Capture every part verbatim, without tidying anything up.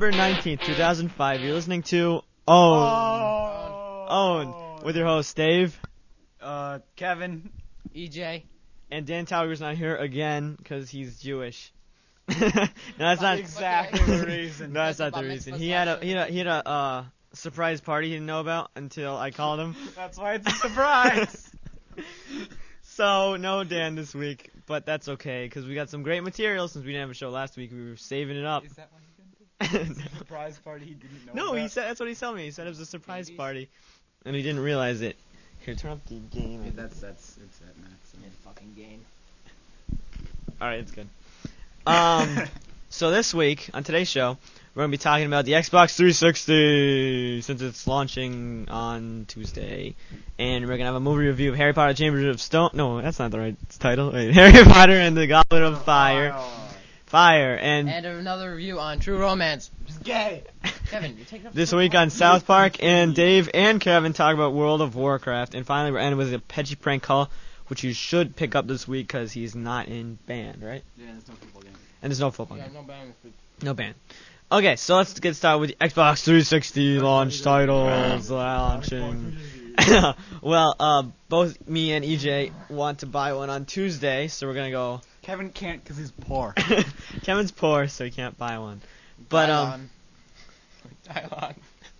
November nineteenth, two thousand five. You're listening to Own. Oh. Own. With your host, Dave. Uh, Kevin. E J. And Dan Tauger's not here again because he's Jewish. no, that's not exactly okay. the reason. No, that's not the reason. He had a he had a, he had a uh, surprise party he didn't know about until I called him. That's why it's a surprise. So, no Dan this week, but that's okay because we got some great material since we didn't have a show last week. We were saving it up. Is that what he did? It's a surprise party he didn't know No, about. he said that's what he told me. He said it was a surprise Babies. party, and he didn't realize it. Here, turn up the game. Yeah, that's that's it's at max. In fucking game. All right, it's good. Um, so this week on today's show, we're gonna be talking about the Xbox three sixty since it's launching on Tuesday, and we're gonna have a movie review of Harry Potter: Chambers of Stone. No, that's not the right title. Wait, Harry Potter and the Goblet of Fire. Fire and, And another review on True Romance. It's gay. Kevin, you take it up. this week on South Park, and Dave and Kevin talk about World of Warcraft, and finally we're ending with a Peggy prank call, which you should pick up this week because he's not in band, right? Yeah, there's no football game. And there's no football Yeah, game. no bang. No band. Okay, so let's get started with the Xbox three sixty launch titles launching. Well, uh, both me and E J want to buy one on Tuesday, so we're gonna go. Kevin can't because he's poor. Kevin's poor, so he can't buy one. But um, Dylon.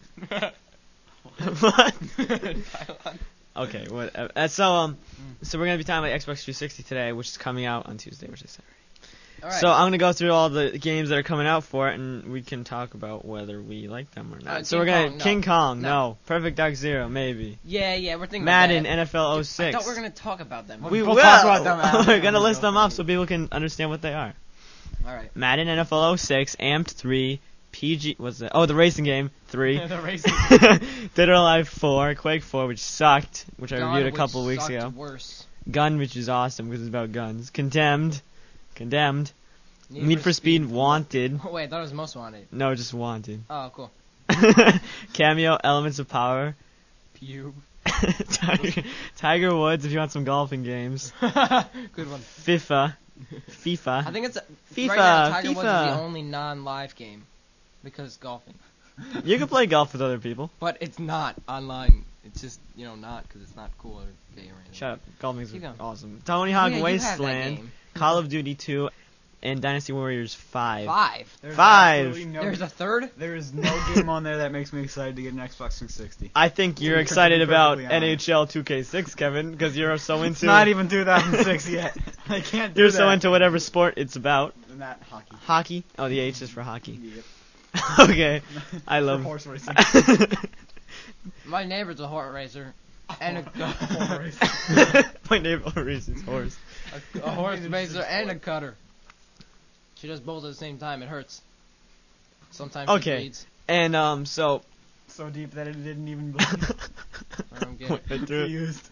what? Dylon. Okay, whatever. Uh, so um, so we're gonna be talking about Xbox three sixty today, which is coming out on Tuesday, which is Saturday. All right. So I'm gonna go through all the games that are coming out for it, and we can talk about whether we like them or not. Uh, so King we're gonna Kong, no. King Kong, no. No. Perfect Dark Zero, maybe. Yeah, yeah, we're thinking Madden, about that. N F L oh I six. thought we were gonna talk about them. We We'll will. talk about them after. We're gonna list them off so people can understand what they are. All right. Madden, N F L oh six, Amped three, P G. What's that? Oh, the racing game three. The racing. Dead or Alive four, Quake four, which sucked, which I God, reviewed a which couple of weeks sucked ago. Worse. Gun, which is awesome because it's about guns. Condemned, Condemned. Need for Speed, Wanted. Oh, wait, I thought it was Most Wanted. No, just Wanted. Oh, cool. Cameo, Elements of Power. Pube. Tiger, Tiger Woods, if you want some golfing games. Good one. FIFA. FIFA. I think it's FIFA, right now. Tiger Woods is FIFA. the only non-live game because golfing, You can play golf with other people. but it's not online. It's just you know not because it's not cool or gay or anything. Shut up. Golfing's Keep going. awesome. Tony Oh, Hawk yeah, you have that Wasteland, game. Call of Duty two, and Dynasty Warriors five. Five. There's Five. absolutely No, There's a third. there is no game on there that makes me excited to get an Xbox three sixty. I think you're To be excited about perfectly N honest. H L two K six, Kevin, because you're so into. It's not even two thousand six yet. I can't do You're that. so into whatever sport it's about. Not hockey. Hockey. Oh, the H is for hockey. Yep. Okay. I For love. horse racing. My neighbor's a horse racer and a, Horse racer. My neighbor races horse. a, a horse racer and a cutter. She does both at the same time. It hurts. Sometimes she Okay. bleeds. And um, so. So deep that it didn't even bleed. I don't get it. Went through it. Used.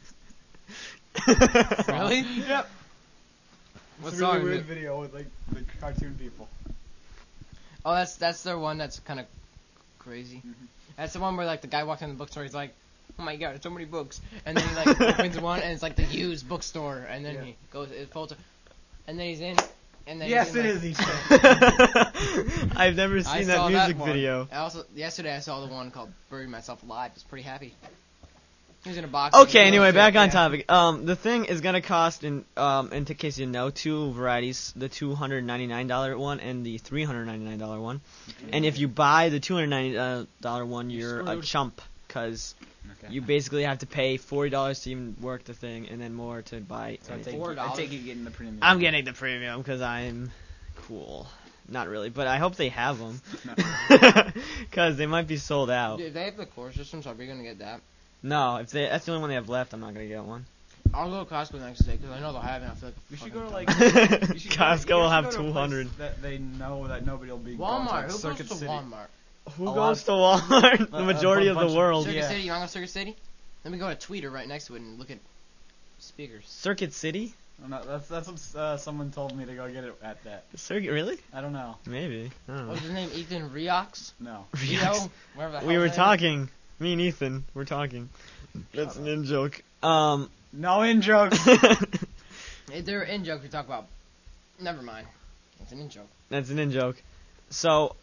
Really? Yep. What It's a really song? weird video with like the cartoon people. Oh, that's that's their one. That's kind of crazy. Mhm. That's the one where like the guy walks in the bookstore. He's like, "Oh my god, so many books!" And then he like opens one, and it's like the used bookstore. And then Yeah. he goes, it folds, and then he's in, and then Yes, he's it in, is like, each I've never I seen saw that that music one. video. I also yesterday I saw the one called "Bury Myself Alive." I was pretty happy. He was in a box. Okay, with a anyway, little back shit, on yeah. topic. Um, the thing is gonna cost, in um, in case you know, two varieties: the two hundred ninety-nine dollar one and the three hundred ninety-nine dollar one. And if you buy the two hundred ninety-nine dollar one, You're you're a screwed. chump, because Okay. you basically have to pay forty dollars to even work the thing, and then more to buy. So I anything. take, Four I dollars. take you getting the premium. I'm getting the premium because I'm cool. Not really, but I hope they have them, because they might be sold out. Dude, if they have the core systems, are we gonna get that? No, if they that's the only one they have left, I'm not gonna get one. I'll go to Costco next day because I know they'll have it. I feel like a We should fucking go to like dumb- you should go- you Costco will should have go to a two place hundred. That they know that nobody will be. going to, Walmart. like Who goes Circuit to City. Walmart? Who A goes lot- to Walmart? The a- a majority of bunch the of- world. Circuit yeah. City. You wanna go to Circuit City? Let me go to Tweeter right next to it and look at speakers. Circuit City? Oh, no, that's that's what uh, someone told me to go get it at that. Circuit, really? I don't know. Maybe. I don't know. What's his name? Ethan Riox? No. Rio? Whatever the We hell were his name is. talking. Me and Ethan were talking. That's an in joke. Um. No in jokes. Hey, they're in jokes we talk about. Never mind. It's an in joke. That's an in joke. So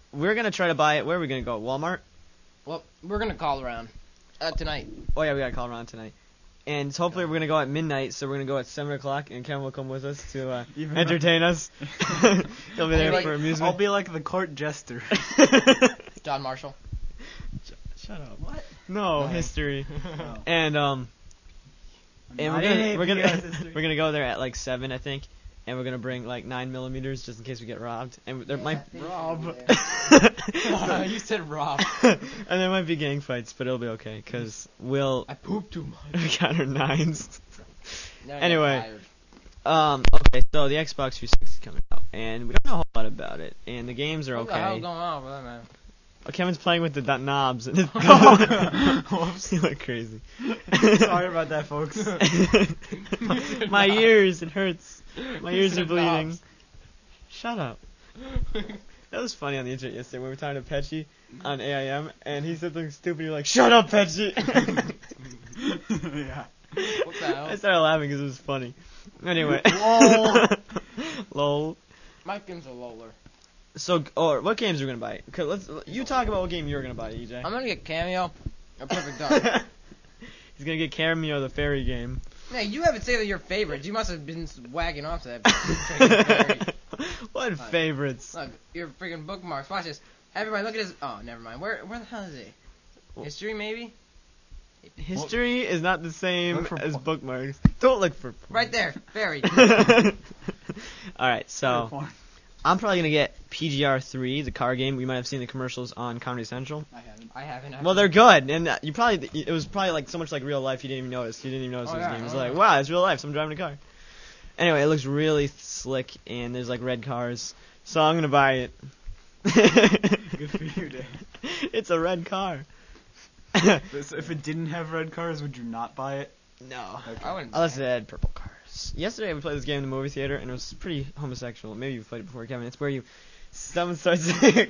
we're gonna try to buy it. Where are we gonna go? Walmart? Well, we're gonna call around uh, tonight. Oh yeah, we gotta call around tonight. And hopefully we're gonna go at midnight, so we're gonna go at seven o'clock, and Kevin will come with us to uh, Even entertain us. He'll be there like- for I'll amusement. be like the court jester. John Marshall. Shut up. What? No, No. history. Oh. And um, and we're I gonna hate we're the gonna U S history. we're gonna go there at like seven, I think, and we're gonna bring like nine millimeters just in case we get robbed. And there might Rob. You said Rob. and there might be gang fights, but it'll be okay because we'll I pooped too much. we got our nines. Now I got Anyway. tired. Um, okay, so the Xbox three sixty is coming out, and we don't know a whole lot about it, and the games are What the hell's okay. going on with that, man? Oh, Kevin's playing with the do- knobs. And Whoops. you look crazy. Sorry about that, folks. My ears, it hurts. My ears are Knobs. bleeding. Shut up. That was funny on the internet yesterday when we were talking to Petchy on A I M, and he said something stupid. You're like, "Shut up, Petchy." Yeah. What the hell? I started laughing because it was funny. Anyway. Lol. Lol. My game's a lower. So, or what games are we gonna buy? 'Cause let's you talk about what game you're gonna buy, E J. I'm gonna get Cameo or Perfect Dark. He's gonna get Cameo, the fairy game. Hey, you haven't said that your favorites. You must have been wagging off to that. freaking fairy. What Fine. favorites? Look, your freaking bookmarks. Watch this. Everybody, look at this. Oh, never mind. Where, where the hell is it? History, maybe? History is not the same Look for as porn. bookmarks. Don't look for porn. Right there, fairy. Alright, so I'm probably gonna get P G R three, the car game. We might have seen the commercials on Comedy Central. I haven't. I haven't. Well, they're good, and uh, you probably it was probably like so much like real life you didn't even notice. You didn't even notice Oh, it was a yeah, game. It was oh, like, yeah. wow, it's real life. So I'm driving a car. Anyway, it looks really slick, and there's like red cars, so I'm gonna buy it. Good for you, Dan. It's a red car. So if it didn't have red cars, would you not buy it? No. Okay. I wouldn't. Unless it had purple cars. Yesterday we played this game in the movie theater, and it was pretty homosexual. Maybe you've played it before, Kevin. It's where you someone starts.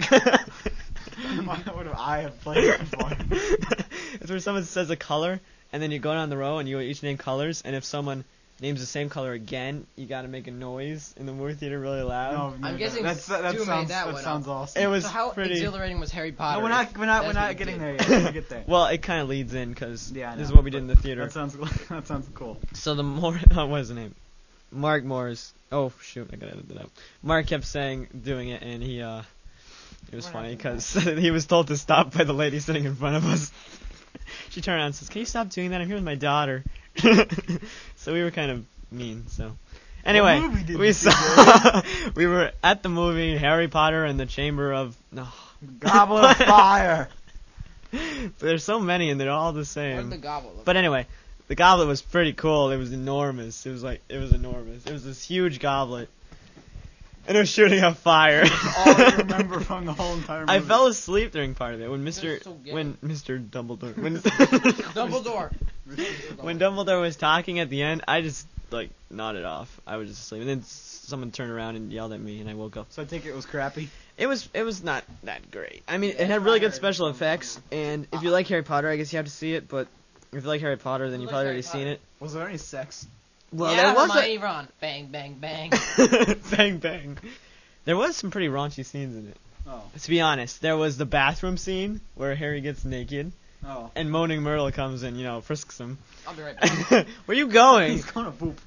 Why would I have played it before? It's where someone says a color, and then you go down the row, and you each name colors, and if someone names the same color again, you gotta make a noise in the movie theater really loud. No, I've never guessing done- that's, that, that Stu made sounds that that one sounds up. awesome. It was So how pretty. exhilarating was Harry Potter? No, we're not we're not we're That's what not you getting did. there yet. We'll get there. Well, it kind of leads in because Yeah, I this is know, what we did but in the theater. That sounds that sounds cool. So the more, oh, what is the name? Mark Morris. Oh shoot, I gotta edit that out. Mark kept saying doing it, and he uh, it was What funny happened? because he was told to stop by the lady sitting in front of us. She turned around and says, "Can you stop doing that? I'm here with my daughter." So we were kind of mean. So anyway, movie did we you see, saw we were at the movie Harry Potter and the Chamber of no. Goblet of fire. There's so many and they're all the What same. did the goblet look But anyway, the goblet was pretty cool. It was enormous. It was like it was enormous. It was this huge goblet, and it was shooting up fire. All I remember from the whole entire movie. I fell asleep during part of it when Mister so gay. when Mister Dumbledore when like? Dumbledore. when Dumbledore was talking at the end. I just like nodded off. I was just asleep, and then s- someone turned around and yelled at me, and I woke up. So I take it was crappy. It was it was not that great. I mean, Yeah, it had really good fire. special effects, and if you like Harry Potter, I guess you have to see it. But if you like Harry Potter, then Who you've likes probably Harry already seen Potter? it. Was there any sex? Well, yeah, there was Hermione, Ron. Bang, bang, bang. a bang bang. There was some pretty raunchy scenes in it. Oh. To be honest, there was the bathroom scene where Harry gets naked, Oh. and Moaning Myrtle comes and you know frisks him. I'll be right back. Where you going? He's gonna poop.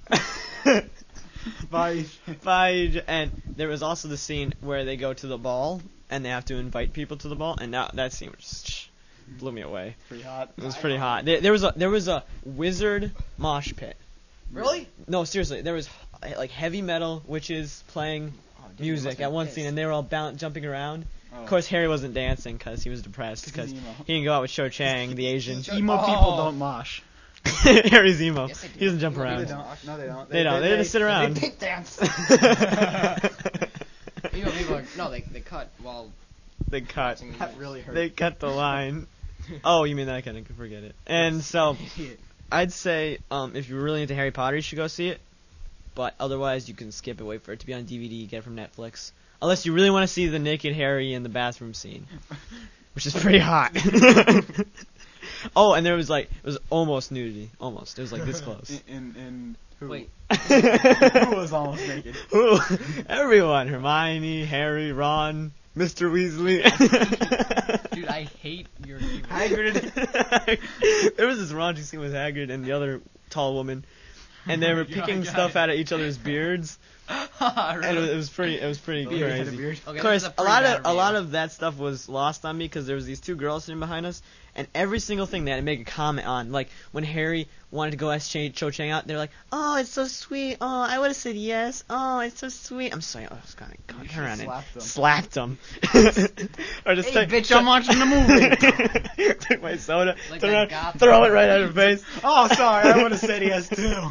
Bye. Bye. And there was also the scene where they go to the ball and they have to invite people to the ball, and that that scene just blew me away. Pretty hot. It was pretty hot. There, there was a there was a wizard mosh pit. Really? No, seriously, there was like heavy metal witches playing Oh, dude, music must be at one pissed. scene, and they were all boun- jumping around. Oh. Of course, Harry wasn't dancing because he was depressed 'Cause because he's emo. he didn't go out with Cho Chang, the Asian. Cho- Emo Oh. people don't mosh. Harry's emo. Yes, they do. He doesn't jump Emo around. people No, they don't. They don't. They just sit around. They pink dance. You know, people are, no, they they cut while They cut. watching That movies. really hurt. They cut the line. Oh, you mean that kind of? Forget it. And so, Idiot. I'd say um, if you're really into Harry Potter, you should go see it. But otherwise, you can skip it. Wait for it to be on D V D. Get it from Netflix. Unless you really want to see the naked Harry in the bathroom scene, which is pretty hot. Oh, and there was like it was almost nudity. Almost. It was like this close. In, in, in who? Wait. Who was almost naked? Who? Everyone. Hermione, Harry, Ron, Mister Weasley. Dude, I hate your humor. Hagrid. There was this raunchy scene with Hagrid and the other tall woman, and they were God, picking God. stuff out of each other's beards, and it was, it was pretty, it was pretty Really? Had a crazy. beard? Okay, Of course, this is a pretty lot bad of a review. lot of that stuff was lost on me because there was these two girls sitting behind us, and every single thing they had to make a comment on. Like when Harry wanted to go ask Ch- Cho Chang out, they're like, "Oh, it's so sweet. Oh, I would have said yes. Oh, it's so sweet." I'm sorry. Oh, God, God, You turn around should've and slapped them. slapped them. Or just Hey, take- bitch, I'm watching the movie. Took my soda, Like turn that around, goth- throw it right at her face. Oh, sorry, I would have said yes too.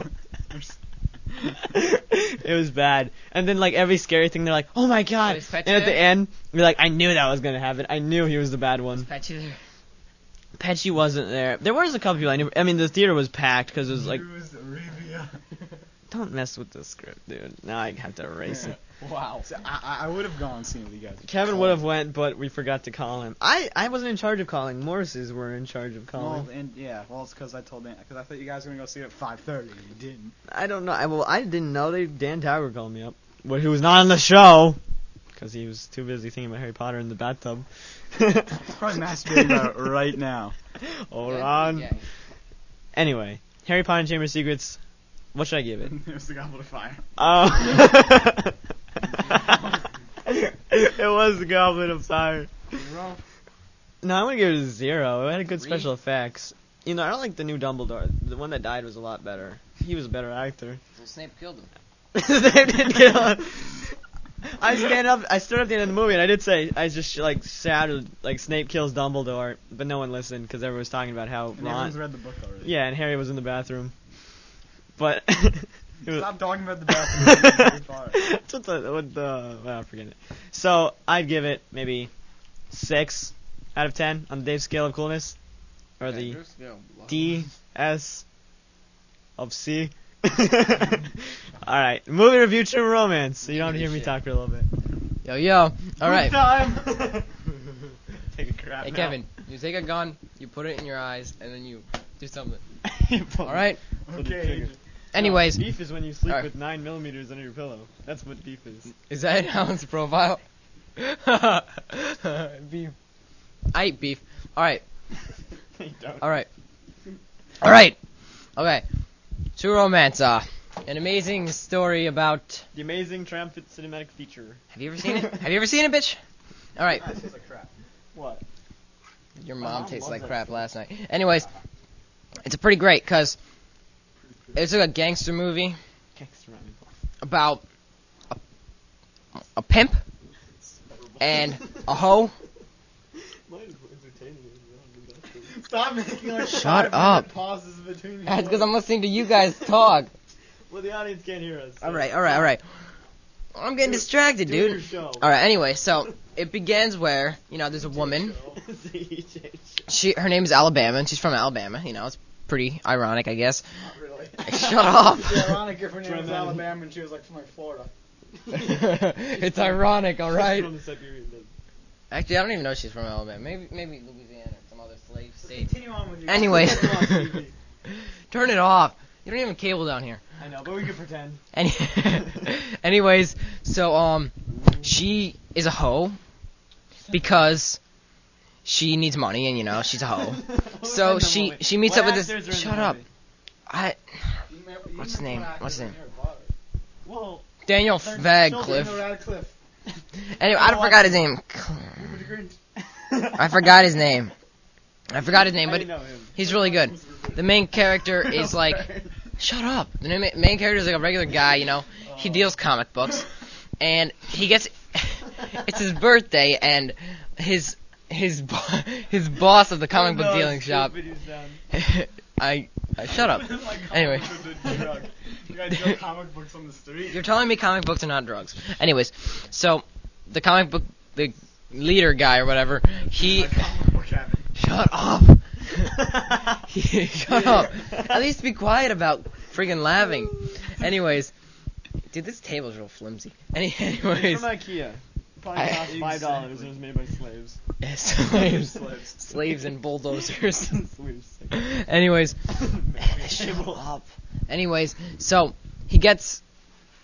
It was bad. And then like every scary thing, they're like, "Oh my God!" Was Petchy And at the there? end, we're like, "I knew that was gonna happen. I knew he was the bad one." Patchy there. Petchy wasn't there. There was a couple people I knew. I mean, the theater was packed because it was like, Use Arabia. don't mess with the script, dude. Now I have to erase it. Wow. So I, I would have gone and seen it with you guys. Kevin would have went, but we forgot to call him. I, I wasn't in charge of calling. Morris's were in charge of calling. Well, and yeah, well, it's because I told Dan, because I thought you guys were gonna go see it at five thirty, and you didn't. I don't know. I well, I didn't know they. Dan Tower called me up, but he was not on the show because he was too busy thinking about Harry Potter in the bathtub. He's probably masturbating about it right now. Hold Yeah, on. yeah. Anyway, Harry Potter and Chamber of Secrets. What should I give it? It was the Goblet of Fire. Oh. It was the Goblet of Fire. Zero. No, I'm gonna give it a zero. It had good Three? special effects. You know, I don't like the new Dumbledore. The one that died was a lot better. He was a better actor. So Snape killed him. They didn't kill him. I stand up. I stood up at the end of the movie, and I did say I just like shouted like Snape kills Dumbledore, but no one listened because everyone was talking about how And Ron. everyone's read the book already. Yeah, and Harry was in the bathroom. But it was- Stop talking about the bathroom. Harry Potter. That's what the what the well, forget it. So I'd give it maybe six out of ten on the Dave scale of coolness, or the Andrews? Yeah, wow. D S of C. All right, movie review, True Romance. So you don't have to hear me Shit. talk for a little bit. Yo, yo. All right. Time. Take a crap. Hey, now. Kevin, you take a gun, you put it in your eyes, and then you do something. Pull- All right? pull the Okay. trigger. Anyways, No, beef is when you sleep Alright. with nine millimeters under your pillow. That's what beef is. is that Alan's profile? Beef. I eat beef. All right. You don't. All right. All right. Okay. True Romance. Uh, an amazing story about. The amazing triumphant cinematic feature. Have you ever seen it? Have you ever seen it, bitch? All right. This is a crap. What? Your My mom mom tastes loves like that crap shit. last night. Anyways, it's a pretty great because it's like a gangster movie Gangster Rhyme. about a, a pimp and a hoe. Stop making like Shut five minute up. pauses between. That's because I'm listening to you guys talk. Well, the audience can't hear us. so- All right, all right, all right. I'm getting distracted, Do your dude. show. All right. Anyway, so it begins where you know there's a woman. C J show. She her name is Alabama, and she's from Alabama. You know, it's pretty ironic, I guess. Not really. Shut up. It'd be ironic if her name was Dramatic. Alabama and she was like from like Florida. It's ironic, all right. From the Siberian desert. Actually, I don't even know if she's from Alabama. Maybe maybe Louisiana or some other slave state. Continue on with your. Anyways, Come on, T V. turn it off. You don't even have cable down here. I know, but we can pretend. Any anyways, so um, she is a hoe because she needs money, and you know she's a hoe. So she she meets up with this. Shut up. I What's his name? What's his name? Well, Daniel Children- Radcliffe. Radcliffe. Anyway, I forgot his name. I forgot his name. I forgot his name, I but know him. he's really good. The main character is like, shut up. The name- main character is like a regular guy, you know. He deals comic books, and he gets. It's his birthday, and his his bo- his boss of the comic book No, dealing it's shop. stupid, you sound- I, I shut up. Anyway. You guys sell comic books on the street. You're telling me comic books are not drugs. Anyways, so the comic book, the leader guy or whatever, he. My comic book habit. Shut up. He- Shut up. At least be quiet about friggin' laughing. Anyways, dude, this table's real flimsy. Any, anyways, From IKEA. Probably I- cost five dollars and it was made by slaves. slaves, Slaves. slaves and bulldozers. Slaves. Anyways, shut up. Anyways, so he gets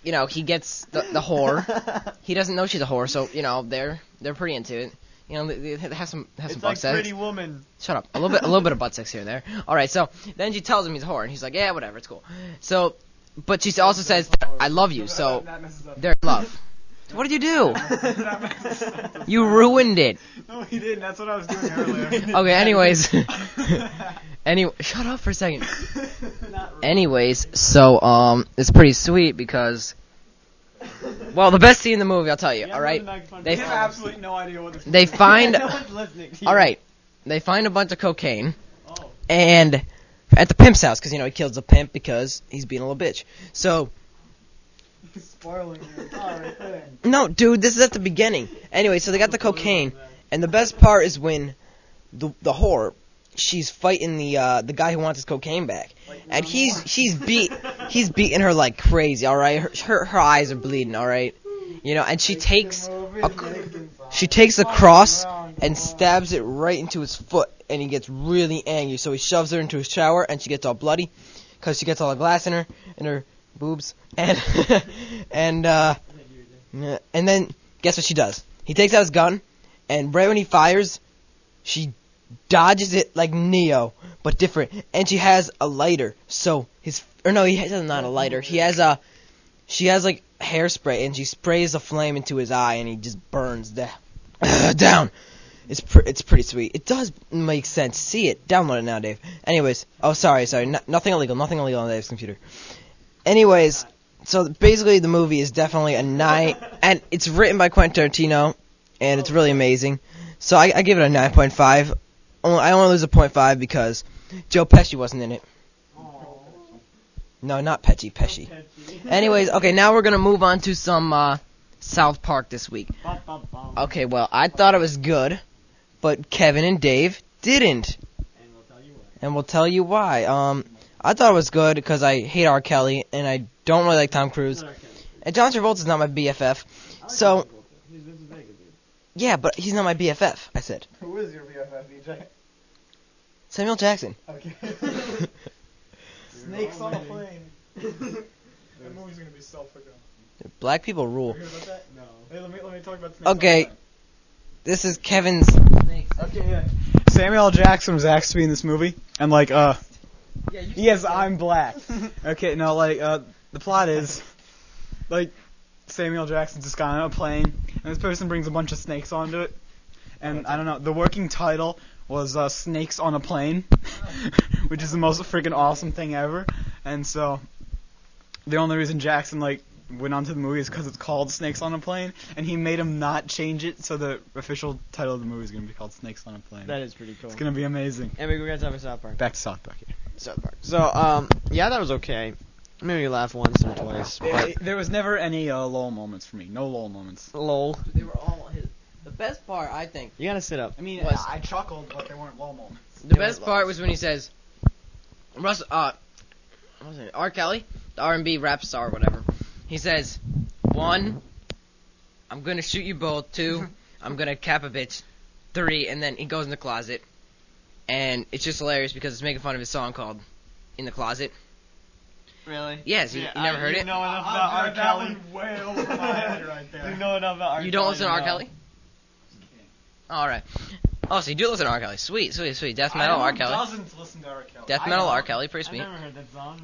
you know, he gets the the whore. He doesn't know she's a whore, so you know they're they're pretty into it. You know, they, they have some have It's some like butt sex. Pretty Woman. Shut up. A little bit a little bit of butt sex here and there. All right. So then she tells him he's a whore, and he's like, yeah, whatever, it's cool. So, but she also says, I love you. So they're in love. What did you do? You ruined it. No, he didn't. That's what I was doing earlier. Okay. Anyways. Anyway, shut up for a second. Anyways, so um, it's pretty sweet because, well, the best scene in the movie, I'll tell you. All right, They they have absolutely no idea what this they is. find, No one's listening to you. all right, they find a bunch of cocaine, Oh. and at the pimp's house because you know he kills a pimp because he's being a little bitch. So Spoiling your entire thing. no, dude, this is at the beginning. Anyway, so they got the cocaine, and the best part is when the the whore. She's fighting the uh, the guy who wants his cocaine back, and he's she's beat he's beating her like crazy. All right, her her, her eyes are bleeding. All right, you know, and she takes a, she takes a cross and stabs it right into his foot, and he gets really angry. So he shoves her into his shower, and she gets all bloody because she gets all the glass in her in her boobs, and and uh, and then guess what she does? He takes out his gun, and right when he fires, she dodges it like Neo, but different. And she has a lighter, so his or no, he has not a lighter. He has a she has like hairspray, and she sprays a flame into his eye, and he just burns da- down. It's pr- it's pretty sweet. It does make sense. See it. Download it now, Dave. Anyways, oh sorry, sorry, no- nothing illegal, nothing illegal on Dave's computer. Anyways, so basically the movie is definitely a nine, and it's written by Quentin Tarantino, and it's really amazing. So I, I give it a nine point five. I only lose a point five because Joe Pesci wasn't in it. No, not Pesci, Pesci. Anyways, okay, now we're gonna move on to some uh, South Park this week. Okay, well, I thought it was good, but Kevin and Dave didn't, And we'll tell you what. and we'll tell you why. Um, I thought it was good because I hate R. Kelly and I don't really like Tom Cruise, and John Travolta's not my B F F. So yeah, but he's not my B F F. I said Who is your B F F, E J? Samuel Jackson. Okay. Snakes on a plane. That movie's gonna be so freaking. Black people rule. You heard about that? No. Hey, let me let me talk about snakes. Okay. On a plane. This is Kevin's. Okay, yeah. Samuel L. Jackson was asked to be in this movie, and like, uh, yes, I'm black. Okay, no, like, uh, the plot is, like, Samuel Jackson's just got on a plane, and this person brings a bunch of snakes onto it, and I don't know, the working title was uh, Snakes on a Plane, which is the most freaking awesome thing ever, and so, the only reason Jackson, like, went onto the movie is because it's called Snakes on a Plane, and he made him not change it, so the official title of the movie is going to be called Snakes on a Plane. That is pretty cool. It's going to be amazing. And we're gonna talk about South Park. Back to South Park here. South Park. So, um, yeah, that was okay. Maybe laugh once or twice. But There was never any uh, lull moments for me. No lull moments. lol. They were all his. The best part, I think, You gotta sit up. I mean, Was- I chuckled, but they weren't lull moments. the best part was when he says, Russ, uh, what was it? R. Kelly, the R and B rap star or whatever. He says, one, I'm gonna shoot you both. Two, I'm gonna cap a bitch. Three, and then he goes in the closet, and it's just hilarious because it's making fun of his song called "In the Closet." Really? Yes, you, you never heard you it. know enough I- about I- R. that Kelly. one way over my head right there. You know enough about R. You don't Kelly listen to R. know. Kelly? All right. Oh, so you do listen to R. Kelly? Sweet, sweet, sweet. Death I metal know R. who Kelly. doesn't listen to R. Kelly. Death I metal know. R. Kelly, pretty I've sweet. never heard that song.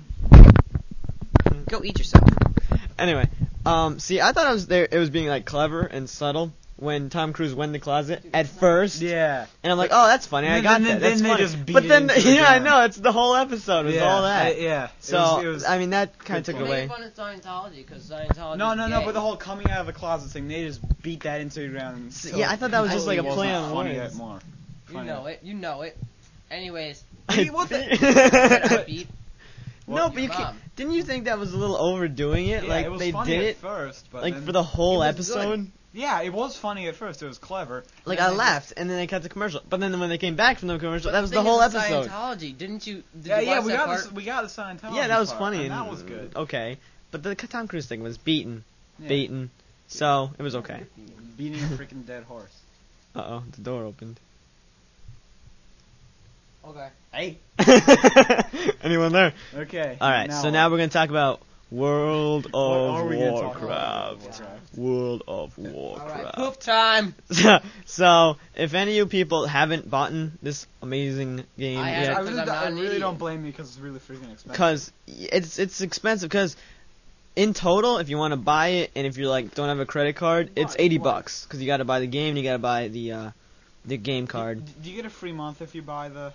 Go eat yourself. Anyway, um, see, I thought it was there. It was being like clever and subtle when Tom Cruise went in the closet at first. Yeah. And I'm like, oh, that's funny. I Then- got then- that. That's then they funny. just beat but it then, into the yeah, I ground. know. It's the whole episode. Was yeah. all that. I- yeah. It So was, it was, I mean, that kind of good took fun. away. fun of Scientology because Scientology. no, no, no. But the whole coming out of the closet thing, they just beat that into the ground. S- until yeah, I thought that was it just like a wasn't play on funny words. yet more. You know it. You know it. Anyways, I what the- I beat. No, but you Your can't, mom. didn't you think that was a little overdoing it? Yeah, like it was they funny did at it first, but like then- for the whole it was good. episode. Yeah, it was funny at first. It was clever. Like And I then laughed, and then they cut the commercial. But then when they came back from the commercial, that was the thing whole is, episode. Scientology, didn't you? Did Yeah, you yeah, watch we that got part? the we got the Scientology. Yeah, that was part, funny, and and that was good. Okay, but the Tom Cruise thing was beaten, Yeah. beaten. So it was okay. Beating a freaking dead horse. Uh oh, the door opened. Okay. Hey. Anyone there? Okay. All right, so now we're gonna talk about World What are of we gonna talk about? Warcraft. Warcraft. World of All right, Warcraft. poop time. So, if any of you people haven't bought this amazing game I I have- yet, really, I'm do- not I an really idiot. don't blame you because it's really freaking expensive. because it's it's expensive. Because in total, if you want to buy it, and if you like don't have a credit card, it's Why? eighty Why? bucks. Because you got to buy the game, and you got to buy the uh, the game card. Do, do you get a free month if you buy the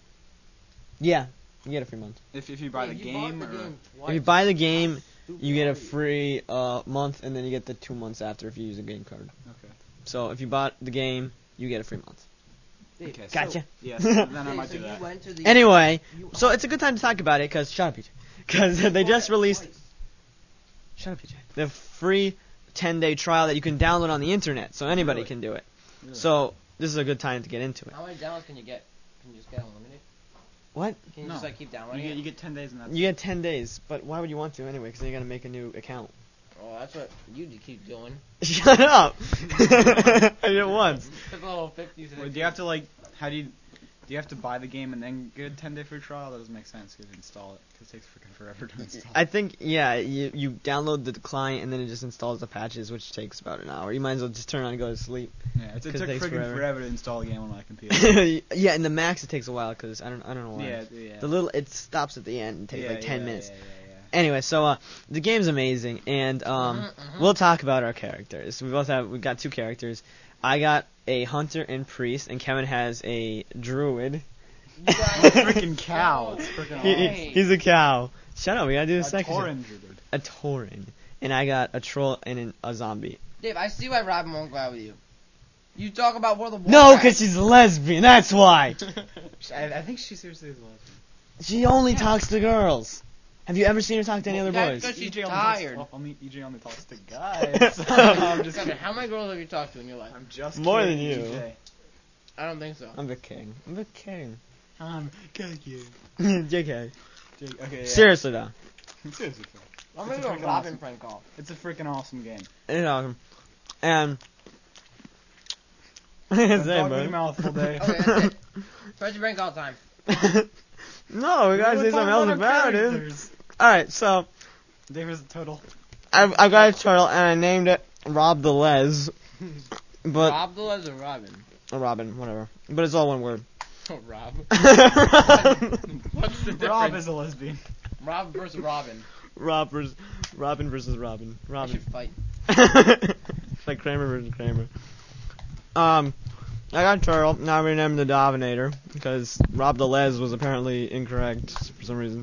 Yeah, you get a free month. if if you buy the game? or... If you buy the game, you get a free uh, month, and then you get the two months after if you use a game card. Okay. So if you bought the game, you get a free month. Okay. Gotcha. So, yes. Then I might do that. Anyway, so it's a good time to talk about it because shut up, P J. Because they just released. Shut up, P J. The free ten-day trial that you can download on the internet, so anybody Really? can do it. Really? So this is a good time to get into it. How many downloads can you get? Can you just get unlimited? What? Can you No. just like keep downloading You get it? you get ten days and that's You get ten days, but why would you want to anyway? Because then you gotta make a new account. Oh, that's what you d- keep doing. Shut up! I did it once. It's a little fifty. Wait, do you have to like? How do you? Do you have to buy the game and then get a ten day free trial? That doesn't make sense. You have to install it because it takes freaking forever to install. I think yeah, you you download the client and then it just installs the patches, which takes about an hour. You might as well just turn it on and go to sleep. yeah, it, it 'cause it took takes freaking forever. forever. to install a game on my computer. Yeah, in the Max it takes a while because I don't I don't know why. yeah, yeah. The little it stops at the end and takes yeah, like ten yeah, minutes. Yeah, yeah, yeah. Anyway, so uh, the game's amazing, and um, Mhm, mhm. we'll talk about our characters. We both have we got two characters. I got a hunter and priest, and Kevin has a druid. I'm a freaking cow. It's freaking He- he- awesome. he's a cow. Shut up, we gotta do A the section. Tauren druid. A tauren, and I got a troll and an, a zombie. Dave, I see why Robin won't go out with you. You talk about World of No, Warcraft. because she's a lesbian. That's why. I, I think she seriously is a lesbian. She only talks to girls. Have you ever seen her talk to any other That's boys? good. She's E J only tired. Talks, only, E J only talks to guys. I'm just Kevin, kidding. how many girls have you talked to in your life? I'm just More kidding, than you. E J. I don't think so. I'm the king. I'm the king. I'm kidding. J K. Jake, okay, yeah. Seriously though. Seriously, Phil. I'm It's gonna a do a freaking Robin awesome- prank call. It's a freaking awesome game. It's awesome. And Don't Say, talk with bud. your mouth all day. Okay, that's it. Special prank call time. No, we gotta We're say something talking else our about it. characters. Alright, so David's a turtle. I've, I've got a turtle and I named it Rob the Les. But Rob the Les or Robin? or Robin, whatever. But it's all one word. Oh, Rob. Rob What's the difference? Rob is a lesbian. Rob versus Robin. versus Robin versus Robin. I Robin. should fight. Like Kramer versus Kramer. Um, I got turtle. Now we named the Dominator because Rob the Les was apparently incorrect for some reason.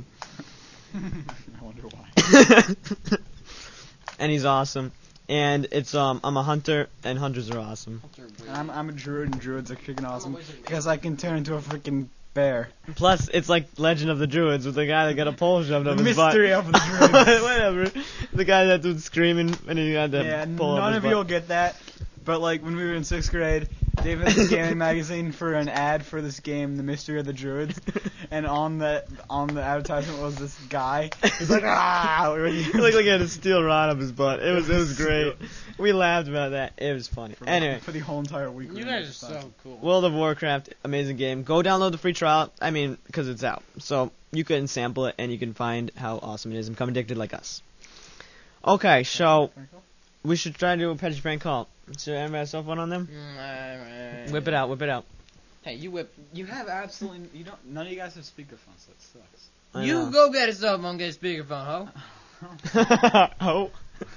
I wonder why. And he's awesome. And it's um I'm a hunter and hunters are awesome. And I'm I'm a druid and druids are freaking awesome wizard. because I can turn into a freaking bear. Plus it's like Legend of the Druids with the guy that got a pole shoved The up his butt. mystery of the druids. Whatever. The guy that was screaming and he had to Yeah, pull up none his of butt. you will get that. But like when we were in sixth grade, David was gaming magazine for an ad for this game, The Mystery of the Druids, and on the on the advertisement was this guy. He's like, ah! He looked like he had a steel rod up his butt. It was it was great. We laughed about that. It was funny. For, Anyway, for the whole entire week. we You were guys are just so talking. cool. World of Warcraft, amazing game. Go download the free trial. I mean, because it's out, so you can sample it and you can find how awesome it is and become addicted like us. Okay, so we should try to do a Petty prank call. Should anybody have cell phone on them? Mm, uh, Whip it out, whip it out. Hey, you whip. You have absolutely you don't. None of you guys have speakerphones. So that sucks. I You know. go get a cell phone, get a speakerphone, ho. Oh.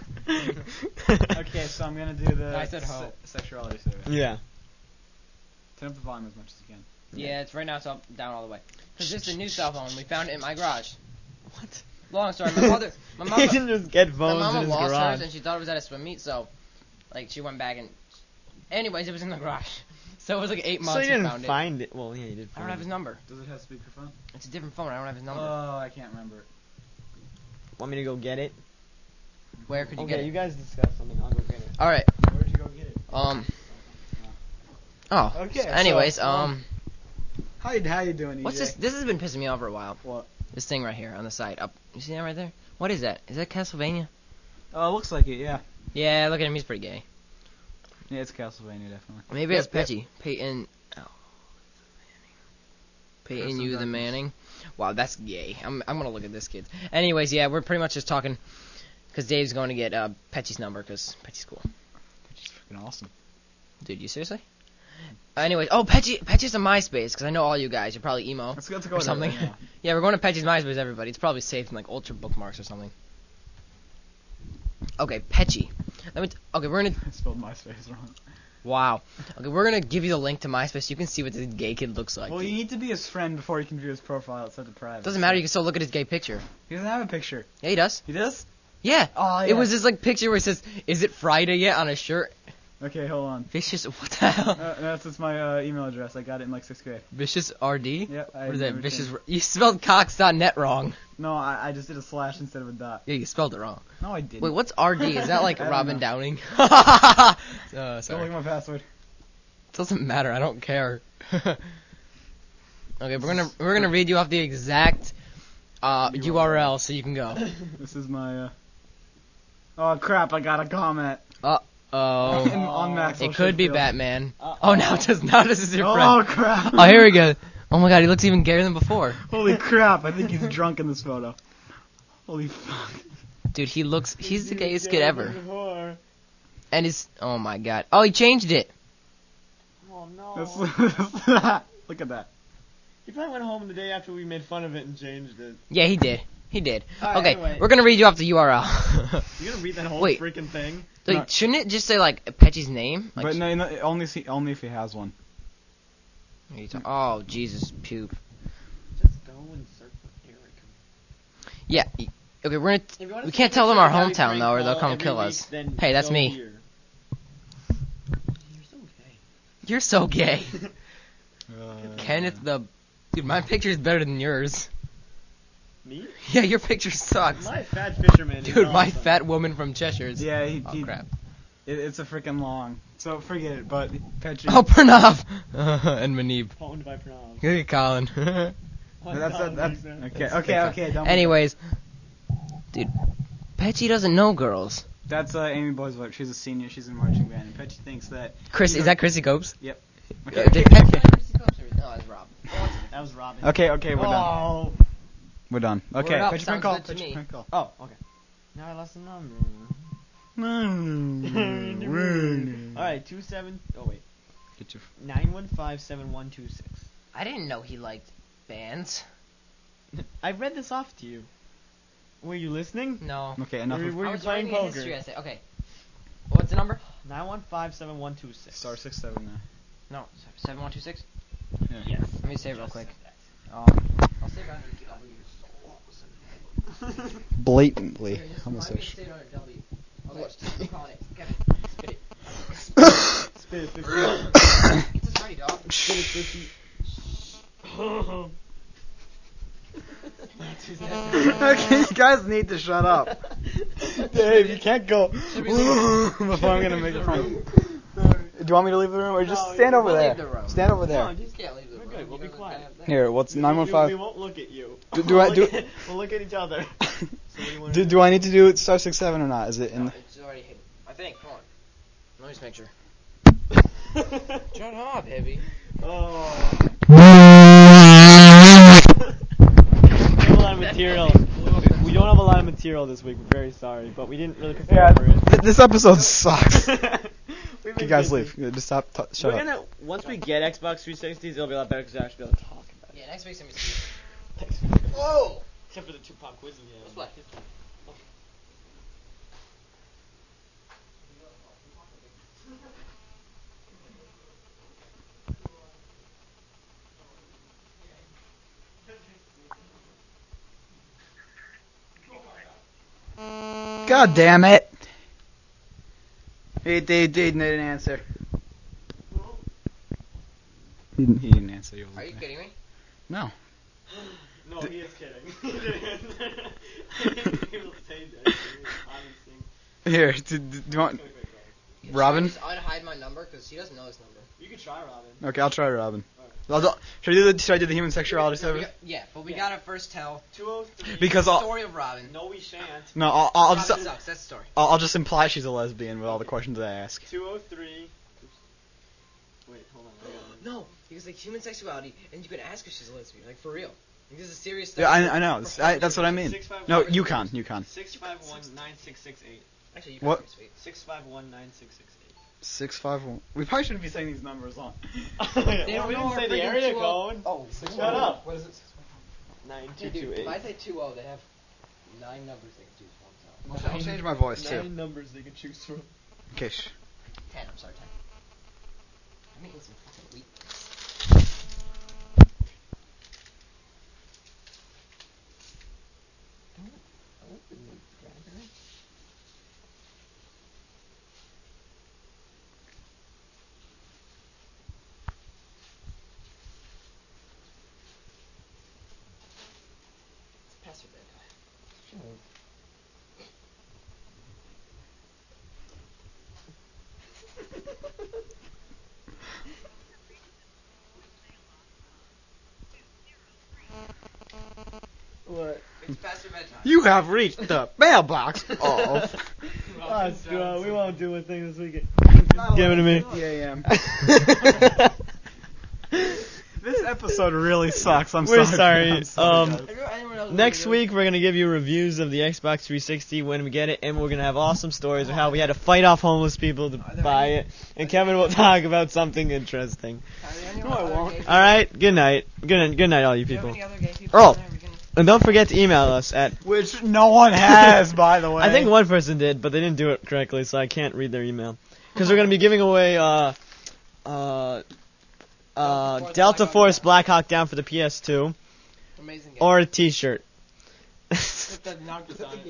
Okay, so I'm gonna do the I said ho. se- sexuality survey. Yeah. Turn up the volume as much as you can. Yeah, it's right now. It's up, down all the way. Cause this is a new cell phone. We found it in my garage. What? Long story. My mother, my He mama, didn't just get my phones mama in his lost garage. hers and she thought it was at a swim meet. So, like, she went back and. Anyways, it was in the garage. So it was like eight months. So you we didn't found it. find it. Well, yeah, you did. I Find don't have his it. number. Does it have speakerphone? It's a different phone. I don't have his number. Oh, I can't remember. Want me to go get it? Where could you okay, get it? you guys discuss something. I'll go get it. All right. Where'd you go get it? Um. Oh. Okay, so anyways, so, um, How you how you doing, E J? what's this? This has been pissing me off for a while. What? This thing right here on the side. Up. You see that right there? What is that? Is that Castlevania? Oh, it looks like it. Yeah. Yeah, look at him. He's pretty gay. Yeah, it's Castlevania, definitely. Maybe Yep, it's Petty. Peyton. Oh. Peyton, Curse of you the Darkness. Manning. Wow, that's gay. I'm I'm gonna look at this kid. Anyways, yeah, we're pretty much just talking because Dave's going to get uh, Petchy's number because Petchy's cool. Petchy's freaking awesome. Dude, you seriously? Anyways, oh, Petchy, Petchy's a MySpace because I know all you guys. You're probably emo Let's go, let's go or something. Right Yeah, we're going to Petchy's MySpace, everybody. It's probably safe in like Ultra Bookmarks or something. Okay, Petchy. Let me. T- okay, we're gonna. I spelled MySpace wrong. Wow. Okay, we're gonna give you the link to MySpace so you can see what this gay kid looks like. Well, you need to be his friend before you can view his profile. It's such a private. Doesn't matter. You can still look at his gay picture. He doesn't have a picture. Yeah, he does. He does? Yeah. Oh, yeah. It was this like picture where it says, "Is it Friday yet?" on his shirt. Okay, hold on. Vicious. What the hell? Uh, that's just my uh, email address. I got it in like sixth grade. Vicious R D. Yep. I What is that? never Vicious. changed. You spelled cox dot net wrong. No, I, I just did a slash instead of a dot. Yeah, you spelled it wrong. No, I didn't. Wait, what's R D? Is that like I don't Robin know. Downing? uh, Don't sorry. look at my password. Doesn't matter. I don't care. Okay, we're gonna we're gonna read you off the exact uh, U R L so you can go. This is my. Uh... Oh crap! I got a comment. Uh In- oh. on Maxwell It could be Sheffield. Batman. Uh-oh. Oh, now it does. Now this is your Oh friend. crap! Oh, here we go. Oh my God, he looks even gayer than before. Holy crap! I think he's drunk in this photo. Holy fuck! Dude, he looks. He's the gayest kid ever. And his. Oh my God. Oh, he changed it. Oh no. That's- Look at that. He probably went home the day after we made fun of it and changed it. Yeah, he did. He did. Alright, Okay, anyway. we're gonna read you off the U R L. You gonna read that whole Wait. freaking thing? Like, No. shouldn't it just say like Petchy's name? Like, But no, no, only if he, only if he has one. what are you talking- Oh, Jesus, poop. Just go and search for Eric. Yeah. y- Okay, we're If you gonna. wanna We see can't a tell them picture our of Gabby hometown though, or Frank they'll Hall come every kill week, us. then Hey, that's go me. here. You're so gay. You're so gay. Uh, Kenneth the. Dude, my picture's better than yours. Me? Yeah, your picture sucks. My fat fisherman. is Dude, my awesome. fat woman from Cheshire's. Yeah, he. Oh he crap. It, it's a freaking long. So forget it. But Petchy. Oh, Pranav and Manib. Owned by Pranav. Look at Colin. That's that, that's okay. Okay. Okay. Don't Anyways, dude, Petchy doesn't know girls. That's uh, Amy Boyswick. She's a senior. She's in marching band, and Petchy thinks that. Chris, you is know- that Chrissy Copes? Yep. Okay. Okay. Okay. Okay. No, it's Rob. That was Robin. Okay. Okay. We're done. Oh. We're done. Okay. Word up, Petchy sounds prank call. good to Petchy me. prank call. Oh, okay. Now I lost the number. Mm. Alright, two seven. Oh wait, Get your. nine one five seven one two six. I didn't know he liked bands. I read this off to you. Were you listening? No. Okay. Enough. Were, Of were I you was playing writing a poker? history essay. Okay. What's the number? Nine one five seven one two six. Star six seven nine. No, seven one two six. Yeah. Yes. Let me save real Just quick. said Um, I'll save it under W. Blatantly Okay, just homosexual. remind me to save it under W. Okay, I'm calling it. Kevin, spit it. that. Spit it, spit it. Get this ready, dog. Spit it, spit it. Okay, you guys need to shut up. Dave, you can't go before I'm gonna make it fun. Do you want me to leave the room or just No, stand you over will there? leave the room. Stand over there. No, just Yeah, leave the We're room. good, we'll be You know, quiet. that- that- Here, what's We- nine one We, we five? won't look at you. Do- do I- We'll do- look at- We'll look at each other. So what do you want Do, to do I need to do star six seven or not? Is it in? No, The... it's already hidden. I think. Hold on. Let me just make sure. do? Shut up, heavy. Oh. We have a lot of material. We don't have a lot of material this week. We're very sorry, but we didn't really prepare Yeah, for it. th- this episode sucks. We've You been guys busy. leave. Yeah, Just stop. T- shut We're up. gonna once we get Xbox three sixties, it'll be a lot better because we'll actually be able to talk about it. Yeah, next week's gonna be sweet. Thanks. Whoa! Except for the two pop quizzes. Yeah. Let's play. God damn it! He, he, he didn't answer. He didn't, he didn't answer. You Are you kidding me? No. No, D- he is kidding. he will say that. Honestly. Here, do, do you want Robin? Should I just hide my number because he doesn't know his number. You can try Robin. Okay, I'll try Robin. Alright. I'll do, should I do the should I do the human sexuality No, we service? got- yeah, but we Yeah. gotta first tell two oh three. Because the I'll story of Robin. No, we shan't. no, I'll, I'll Robin just sucks. That's the story. I'll, I'll just imply she's a lesbian with all the questions I ask. two oh three. Wait, hold on. I got it. No, because like human sexuality, and you can ask if she's a lesbian, like for real. This is a serious Yeah, I, I know. It's- I, that's what I mean. Six, five, No, one- Yukon, Yukon. Six five one nine six six eight. Actually, you What? pretty sweet. Six five one nine six six eight. Six five one. We probably shouldn't be saying these numbers on. Well, don't we know didn't our say the freaking area two oh code. Oh, six Shut up. What is it? Nine two Hey, two dude, eight. if I say two oh, they have nine numbers they can choose from. So. I'll, I'll change my voice too. Nine numbers they can choose from. Okay. Sh- Ten, I'm sorry, ten. I'm eating some fucking wheat. Pass your bedtime. What? It's past your bedtime. you have reached the mailbox of. Oh, screw we won't do a thing this weekend. Give it to me. Yeah, This episode really sucks. I'm We're sorry. sorry. I'm Um, guys. Next week we're gonna give you reviews of the Xbox three sixty when we get it, and we're gonna have awesome stories of how we had to fight off homeless people to buy it. And Kevin will talk about something interesting. No, I won't. All right. Good night. Good night. Good night, all you Do you have people. any other gay people Oh. out there? We can- And don't forget to email us at. Which no one has, by the way. I think one person did, but they didn't do it correctly, so I can't read their email. Because we're gonna be giving away uh, uh, uh, Delta Force Black Hawk Down for the P S two, Amazing game. or a T-shirt. With the Noctis on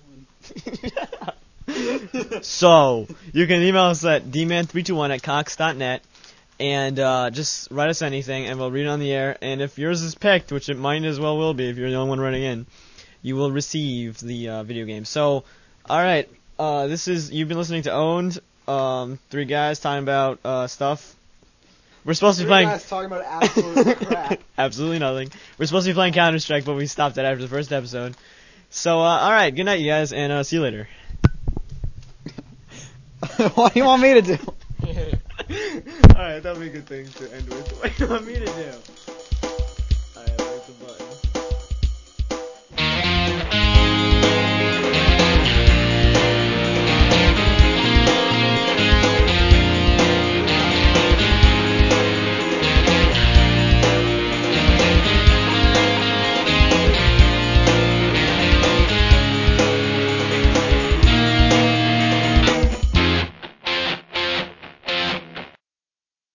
it. So, you can email us at d man three two one at cox dot net and uh, just write us anything and we'll read it on the air. And if yours is picked, which it might as well will be if you're the only one running in, you will receive the uh, video game. So, alright, uh, this is, you've been listening to Owned, um, three guys talking about uh, stuff. We're supposed to be playing... talking about absolute crap. Absolutely nothing. We're supposed to be playing Counter-Strike, but we stopped that after the first episode. So, uh, alright, good night, you guys, and uh, see you later. What do you want me to do? Alright, that would be a good thing to end with. What do you want me to do?